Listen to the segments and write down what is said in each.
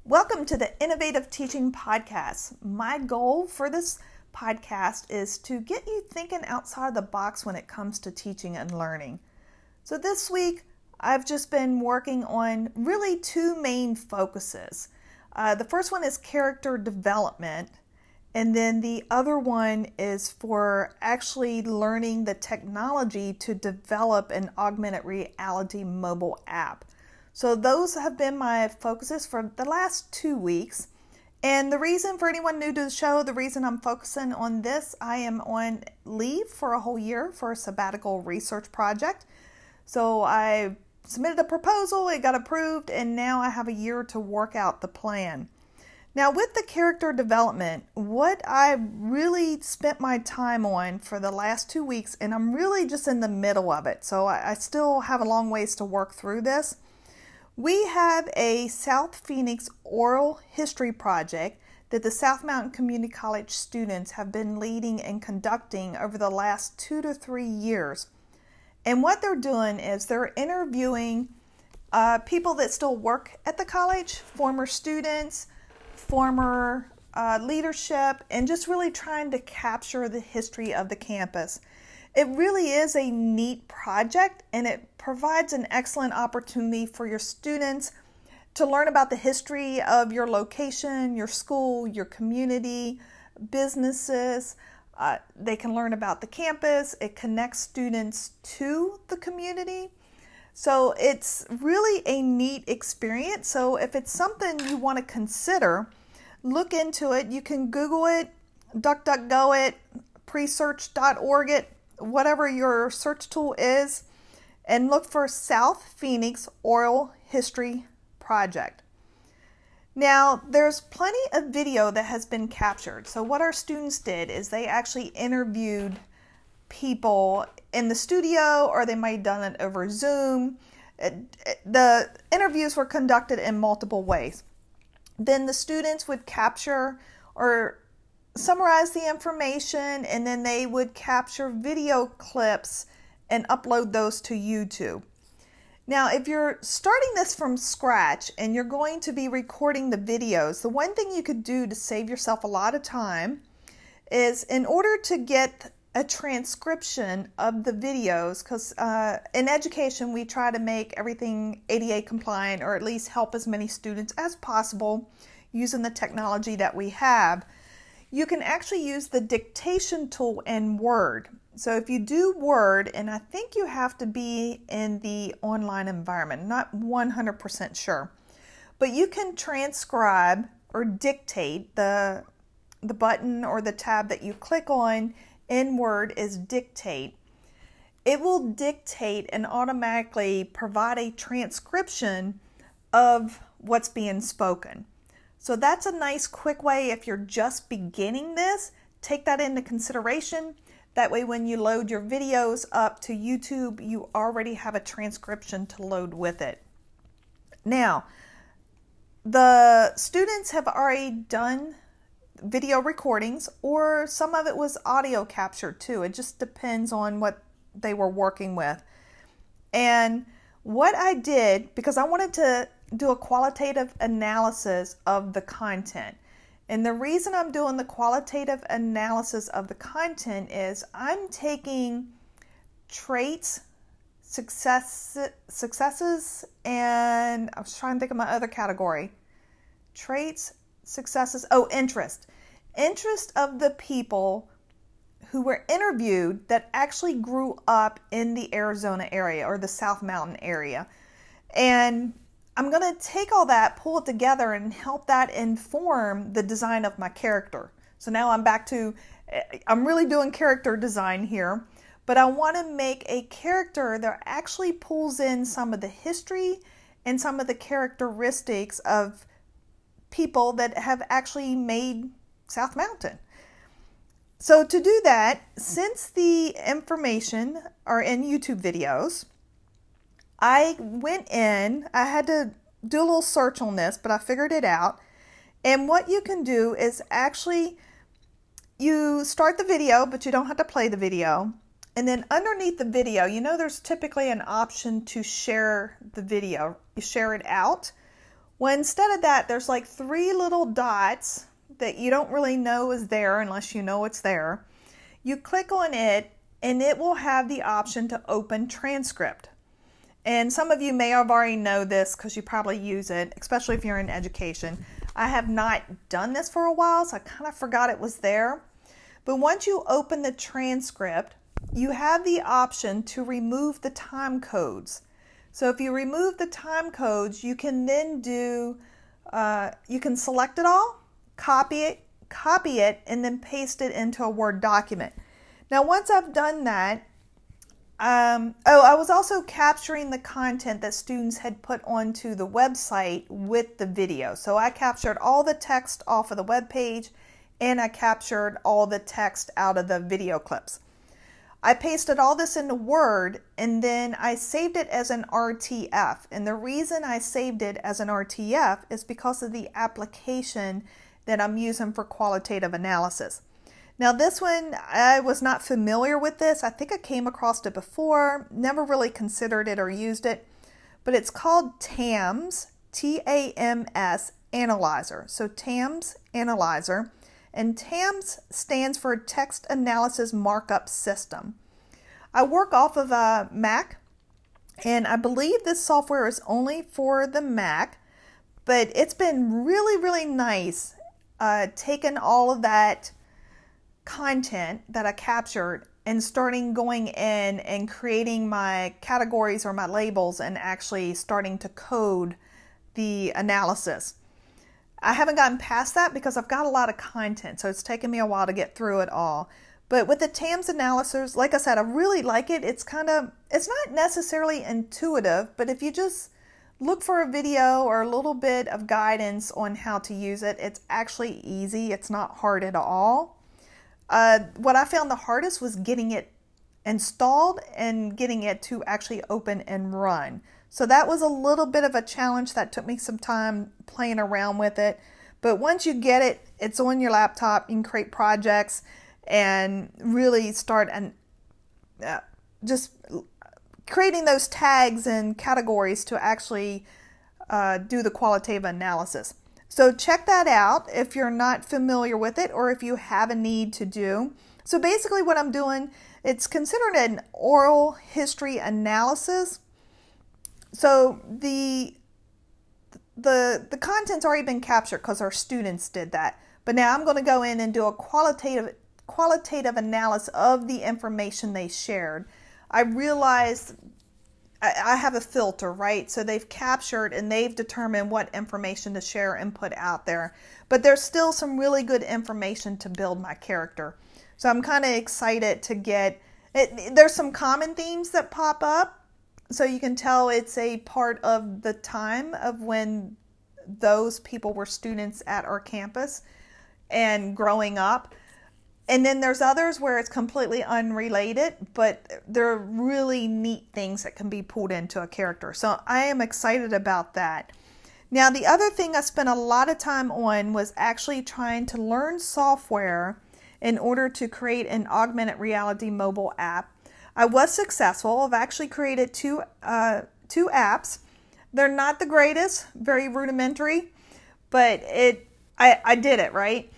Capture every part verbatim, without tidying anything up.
Welcome to the Innovative Teaching Podcast. My goal for this podcast is to get you thinking outside the box when it comes to teaching and learning. So this week, I've just been working on really two main focuses. Uh, the first one is character development, and then the other one is for actually learning the technology to develop an augmented reality mobile app. So those have been my focuses for the last two weeks. And the reason, for anyone new to the show, the reason I'm focusing on this, I am on leave for a whole year for a sabbatical research project. So I submitted a proposal, it got approved, and now I have a year to work out the plan. Now with the character development, what I really spent my time on for the last two weeks, and I'm really just in the middle of it, so I, I still have a long ways to work through this. We have a South Phoenix oral history project that the South Mountain Community College students have been leading and conducting over the last two to three years. And what they're doing is they're interviewing uh, people that still work at the college, former students, former uh, leadership, and just really trying to capture the history of the campus. It really is a neat project, and it provides an excellent opportunity for your students to learn about the history of your location, your school, your community, businesses. Uh, they can learn about the campus. It connects students to the community. So it's really a neat experience. So if it's something you want to consider, look into it. You can Google it, DuckDuckGo it, presearch dot org it, whatever your search tool is, and look for South Phoenix Oral History Project. Now, there's plenty of video that has been captured. So what our students did is they actually interviewed people in the studio, or they might have done it over Zoom. The interviews were conducted in multiple ways. Then the students would capture or summarize the information, and then they would capture video clips and upload those to YouTube. Now, if you're starting this from scratch and you're going to be recording the videos, the one thing you could do to save yourself a lot of time is, in order to get a transcription of the videos, because uh, in education we try to make everything A D A compliant, or at least help as many students as possible using the technology that we have. You can actually use the dictation tool in Word. So if you do Word, and I think you have to be in the online environment, not one hundred percent sure, but you can transcribe or dictate. The, the button or the tab that you click on in Word is dictate. It will dictate and automatically provide a transcription of what's being spoken. So that's a nice quick way if you're just beginning this. Take that into consideration. That way when you load your videos up to YouTube, you already have a transcription to load with it. Now, the students have already done video recordings, or some of it was audio captured too. It just depends on what they were working with. And what I did, because I wanted to do a qualitative analysis of the content. And the reason I'm doing the qualitative analysis of the content is I'm taking traits, success, successes, and I was trying to think of my other category. Traits, successes, oh, interest. Interest of the people who were interviewed that actually grew up in the Arizona area or the South Mountain area. And I'm going to take all that, pull it together, and help that inform the design of my character. So now I'm back to, I'm really doing character design here, but I want to make a character that actually pulls in some of the history and some of the characteristics of people that have actually made South Mountain. So to do that, since the information are in YouTube videos, I went in, I had to do a little search on this, but I figured it out. And what you can do is actually, you start the video, but you don't have to play the video. And then underneath the video, you know there's typically an option to share the video. You share it out. Well, instead of that, there's like three little dots that you don't really know is there unless you know it's there. You click on it and it will have the option to open transcript. And some of you may have already know this because you probably use it, especially if you're in education. I have not done this for a while, so I kind of forgot it was there. But once you open the transcript, you have the option to remove the time codes. So if you remove the time codes, you can then do, uh, you can select it all, copy it, copy it, and then paste it into a Word document. Now, once I've done that, um, oh, I was also capturing the content that students had put onto the website with the video. So I captured all the text off of the web page, and I captured all the text out of the video clips. I pasted all this into Word, and then I saved it as an R T F. And the reason I saved it as an R T F is because of the application that I'm using for qualitative analysis. Now this one, I was not familiar with this. I think I came across it before, never really considered it or used it, but it's called TAMS, T A M S Analyzer. So TAMS Analyzer. And TAMS stands for Text Analysis Markup System. I work off of a Mac, and I believe this software is only for the Mac, but it's been really, really nice uh, taking all of that content that I captured and starting going in and creating my categories or my labels and actually starting to code the analysis. I haven't gotten past that because I've got a lot of content, so it's taken me a while to get through it all. But with the TAMS analysis, like I said, I really like it. It's kind of, it's not necessarily intuitive, but if you just look for a video or a little bit of guidance on how to use it, it's actually easy. It's not hard at all. Uh, what I found the hardest was getting it installed and getting it to actually open and run. So that was a little bit of a challenge that took me some time playing around with it. But once you get it, it's on your laptop, you can create projects and really start and uh, just creating those tags and categories to actually uh, do the qualitative analysis. So check that out if you're not familiar with it or if you have a need to do. So basically what I'm doing, it's considered an oral history analysis. So the the the content's already been captured because our students did that. But now I'm going to go in and do a qualitative qualitative analysis of the information they shared. I realized I, I have a filter, right? So they've captured and they've determined what information to share and put out there. But there's still some really good information to build my character. So I'm kind of excited to get it. There's some common themes that pop up. So you can tell it's a part of the time of when those people were students at our campus and growing up. And then there's others where it's completely unrelated, but they're really neat things that can be pulled into a character. So I am excited about that. Now, the other thing I spent a lot of time on was actually trying to learn software in order to create an augmented reality mobile app. I was successful. I've actually created two uh, two apps. They're not the greatest, very rudimentary, but it I, I did it, right?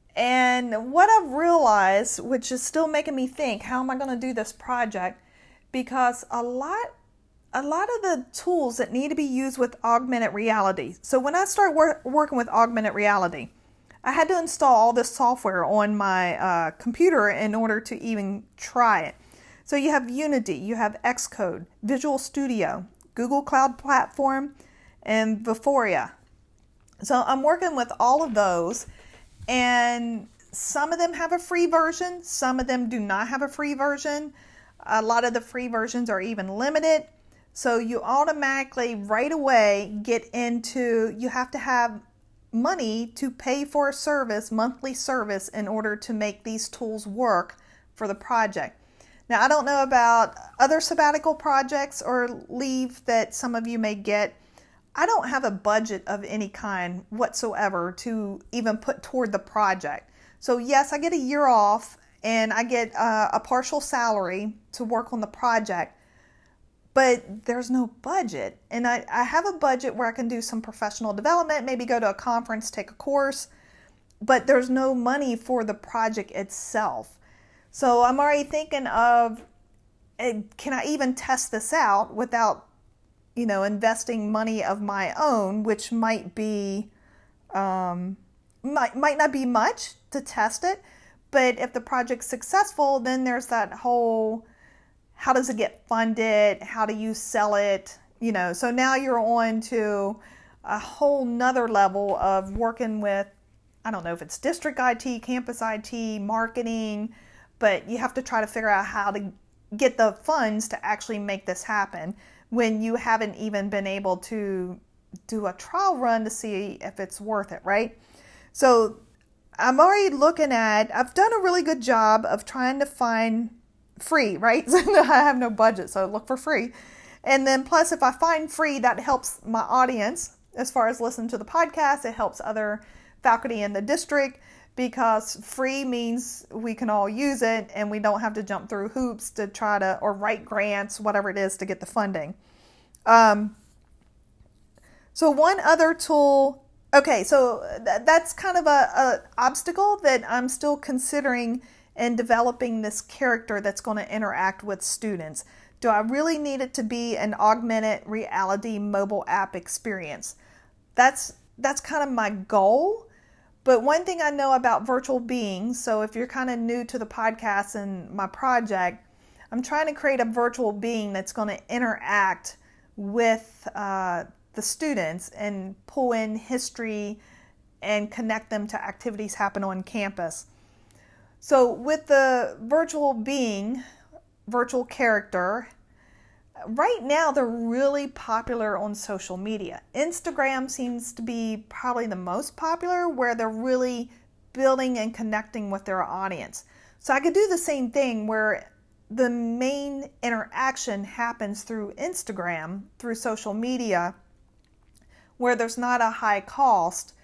And what I've realized, which is still making me think, how am I going to do this project? Because a lot a lot of the tools that need to be used with augmented reality. So when I started wor- working with augmented reality, I had to install all this software on my uh, computer in order to even try it. So you have Unity, you have Xcode, Visual Studio, Google Cloud Platform, and Vuforia. So I'm working with all of those, and some of them have a free version, some of them do not have a free version. A lot of the free versions are even limited. So you automatically right away get into, you have to have money to pay for a service, monthly service, in order to make these tools work for the project. Now, I don't know about other sabbatical projects or leave that some of you may get. I don't have a budget of any kind whatsoever to even put toward the project. So yes, I get a year off and I get uh, a partial salary to work on the project. but there's no budget. And I, I have a budget where I can do some professional development, maybe go to a conference, take a course, but there's no money for the project itself. So I'm already thinking of, can I even test this out without, you know, investing money of my own, which might be, um, might, might not be much to test it. But if the project's successful, then there's that whole, how does it get funded? How do you sell it? You know, so now you're on to a whole nother level of working with, I don't know if it's district I T, campus I T, marketing, but you have to try to figure out how to get the funds to actually make this happen when you haven't even been able to do a trial run to see if it's worth it, right? So I'm already looking at, I've done a really good job of trying to find free, right? So I have no budget, so I look for free. And then plus if I find free, that helps my audience as far as listening to the podcast. It helps other faculty in the district because free means we can all use it and we don't have to jump through hoops to try to, or write grants, whatever it is to get the funding. Um, so one other tool, okay, so th- that's kind of a, a obstacle that I'm still considering in developing this character that's going to interact with students. Do I really need it to be an augmented reality mobile app experience? That's that's kind of my goal. But one thing I know about virtual beings, so if you're kind of new to the podcast and my project, I'm trying to create a virtual being that's going to interact with uh, the students and pull in history and connect them to activities happen on campus. So with the virtual being, virtual character, right now they're really popular on social media. Instagram seems to be probably the most popular, where they're really building and connecting with their audience. So I could do the same thing where the main interaction happens through Instagram, through social media, where there's not a high cost,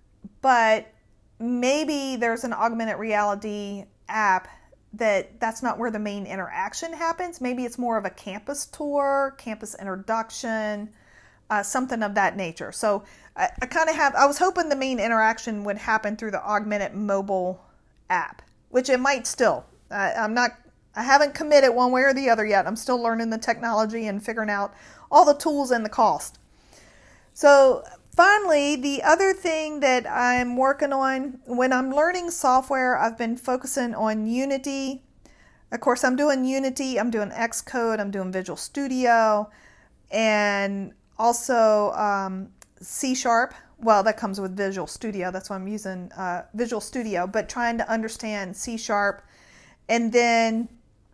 but maybe there's an augmented reality app that that's not where the main interaction happens. Maybe it's more of a campus tour, campus introduction, uh, something of that nature. So I, I kind of have, I was hoping the main interaction would happen through the augmented mobile app, which it might still. Uh, I'm not, I haven't committed one way or the other yet. I'm still learning the technology and figuring out all the tools and the cost. So finally, the other thing that I'm working on, when I'm learning software, I've been focusing on Unity. Of course, I'm doing Unity, I'm doing Xcode, I'm doing Visual Studio, and also um, C Sharp. Well, that comes with Visual Studio. That's why I'm using uh, Visual Studio, but trying to understand C Sharp. And then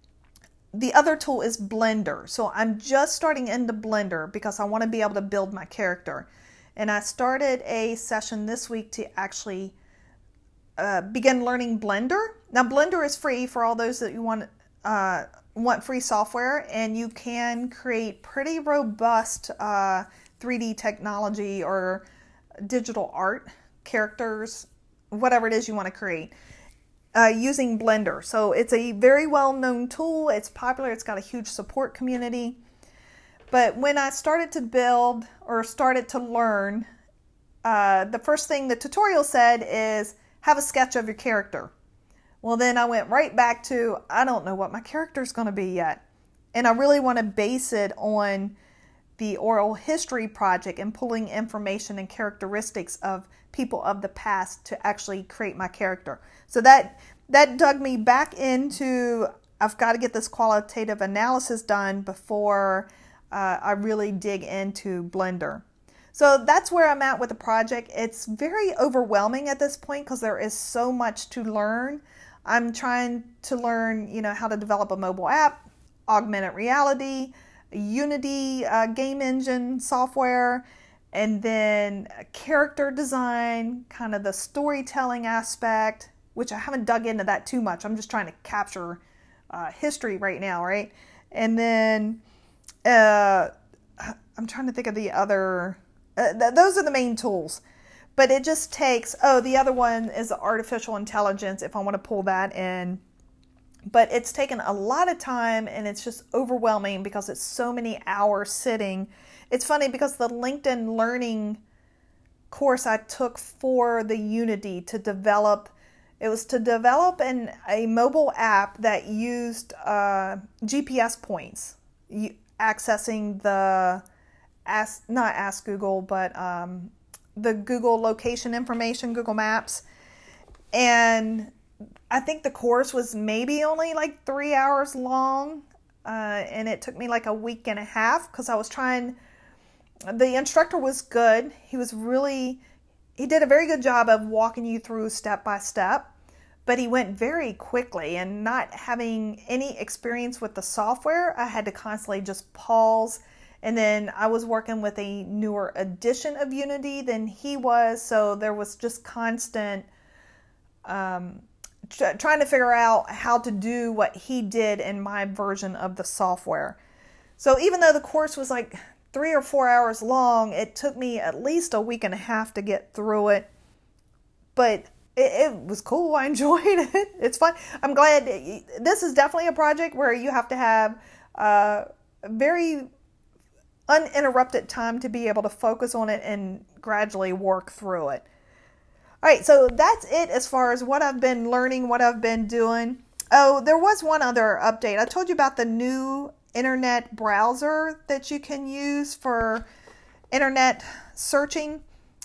the other tool is Blender. So I'm just starting into Blender because I want to be able to build my character. And I started a session this week to actually uh, begin learning Blender. Now, Blender is free for all those that you want uh, want free software, and you can create pretty robust uh, three D technology or digital art, characters, whatever it is you want to create, uh, using Blender. So it's a very well-known tool. It's popular. It's got a huge support community. But when I started to build or started to learn, uh, the first thing the tutorial said is have a sketch of your character. Well, then I went right back to, I don't know what my character is going to be yet. And I really want to base it on the oral history project and pulling information and characteristics of people of the past to actually create my character. So that, that dug me back into, I've got to get this qualitative analysis done before Uh, I really dig into Blender. So that's where I'm at with the project. It's very overwhelming at this point because there is so much to learn. I'm trying to learn, you know, how to develop a mobile app, augmented reality, Unity uh, game engine software, and then character design, kind of the storytelling aspect, which I haven't dug into that too much. I'm just trying to capture uh, history right now, right? And then Uh, I'm trying to think of the other, uh, th- those are the main tools, but it just takes, oh, the other one is artificial intelligence, if I want to pull that in, but it's taken a lot of time and it's just overwhelming because it's so many hours sitting. It's funny because the LinkedIn Learning course I took for the Unity to develop, it was to develop an, a mobile app that used uh, G P S points, you, accessing the, ask, not Ask Google, but um, the Google location information, Google Maps. And I think the course was maybe only like three hours long, uh, and it took me like a week and a half because I was trying. The instructor was good. He was really, he did a very good job of walking you through step by step, but he went very quickly, and not having any experience with the software, I had to constantly just pause. And then I was working with a newer edition of Unity than he was, so there was just constant um, trying to figure out how to do what he did in my version of the software. So even though the course was like three or four hours long, it took me at least a week and a half to get through it. But it, it was cool. I enjoyed it. It's fun. I'm glad. This is definitely a project where you have to have uh, very uninterrupted time to be able to focus on it and gradually work through it. All right, so that's it as far as what I've been learning, what I've been doing. Oh, there was one other update. I told you about the new internet browser that you can use for internet searching,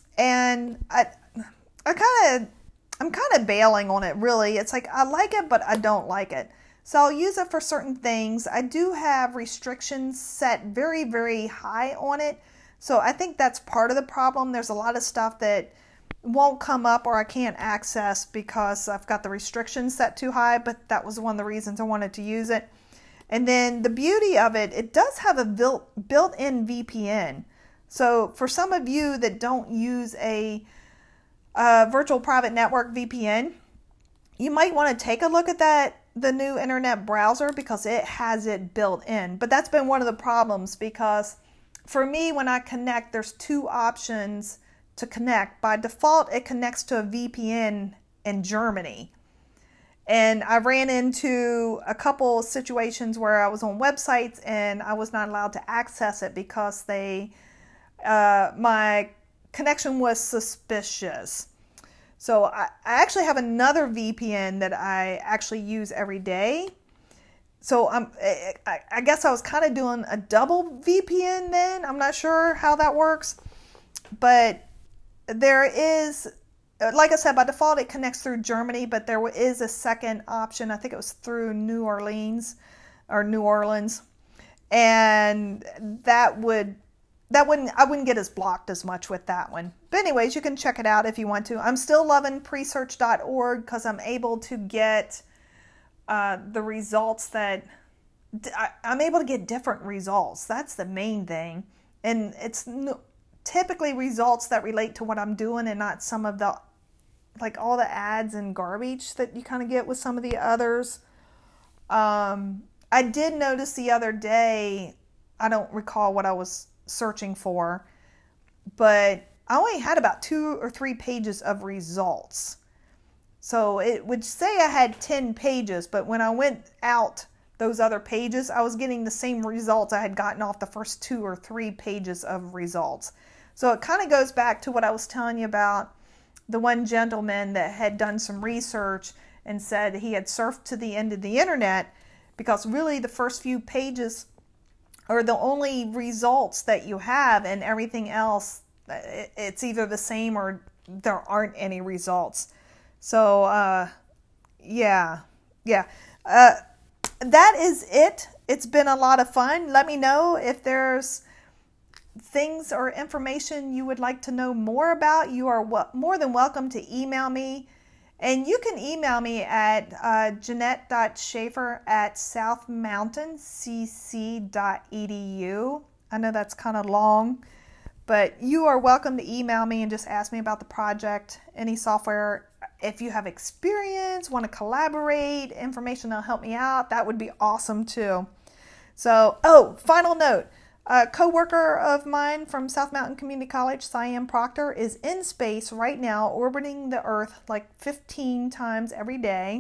and I, I kind of, I'm kind of bailing on it. Really, it's like I like it, but I don't like it. So I'll use it for certain things. I do have restrictions set very, very high on it. So I think that's part of the problem. There's a lot of stuff that won't come up or I can't access because I've got the restrictions set too high, but that was one of the reasons I wanted to use it. And then the beauty of it, it does have a built, built-in V P N. So for some of you that don't use a, a virtual private network V P N, you might want to take a look at that, the new internet browser, because it has it built in. But that's been one of the problems, because for me, when I connect, there's two options to connect. By default, it connects to a V P N in Germany. And I ran into a couple situations where I was on websites and I was not allowed to access it because they, uh, my connection was suspicious. So I, I actually have another V P N that I actually use every day. So I'm, I, I guess I was kind of doing a double V P N then. I'm not sure how that works. But there is, like I said, by default it connects through Germany, but there is a second option. I think it was through New Orleans or New Orleans. And that would, that wouldn't, I wouldn't get as blocked as much with that one. But anyways, you can check it out if you want to. I'm still loving presearch dot org because I'm able to get uh, the results that, I, I'm able to get different results. That's the main thing. And it's no, typically results that relate to what I'm doing and not some of the, like all the ads and garbage that you kind of get with some of the others. Um, I did notice the other day, I don't recall what I was searching for, but I only had about two or three pages of results. So it would say I had ten pages, but when I went out those other pages, I was getting the same results I had gotten off the first two or three pages of results. So it kind of goes back to what I was telling you about the one gentleman that had done some research and said he had surfed to the end of the internet because really the first few pages are the only results that you have, and everything else, it's either the same or there aren't any results. So, uh, yeah, yeah. Uh, that is it. It's been a lot of fun. Let me know if there's things or information you would like to know more about. You are w- more than welcome to email me. And you can email me at uh, jeanette dot schaefer at south mountain c c dot e d u. I know that's kind of long, but you are welcome to email me and just ask me about the project, any software. If you have experience, want to collaborate, information that'll help me out, that would be awesome too. So, oh, final note. A co-worker of mine from South Mountain Community College, Siam Proctor, is in space right now, orbiting the Earth like fifteen times every day.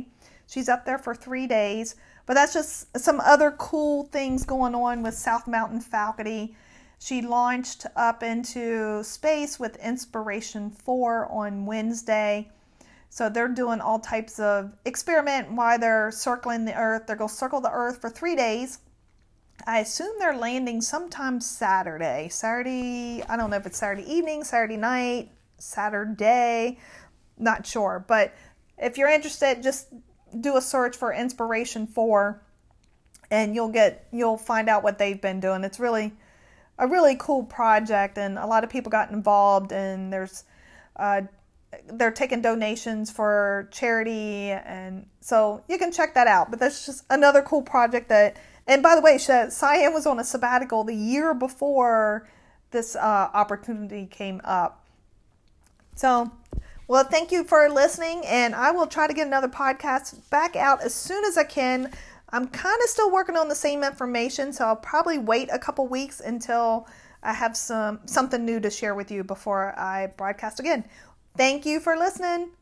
She's up there for three days. But that's just some other cool things going on with South Mountain Faculty. She launched up into space with Inspiration four on Wednesday. So they're doing all types of experiment while they're circling the Earth. They're going to circle the Earth for three days. I assume they're landing sometime Saturday. Saturday, I don't know if it's Saturday evening, Saturday night, Saturday, not sure. But if you're interested, just do a search for Inspiration four and you'll get, you'll find out what they've been doing. It's really a really cool project, and a lot of people got involved, and there's, uh, they're taking donations for charity, and so you can check that out. But that's just another cool project that, and by the way, Cyan was on a sabbatical the year before this uh, opportunity came up. So, well, thank you for listening, and I will try to get another podcast back out as soon as I can. I'm kind of still working on the same information, so I'll probably wait a couple weeks until I have some something new to share with you before I broadcast again. Thank you for listening.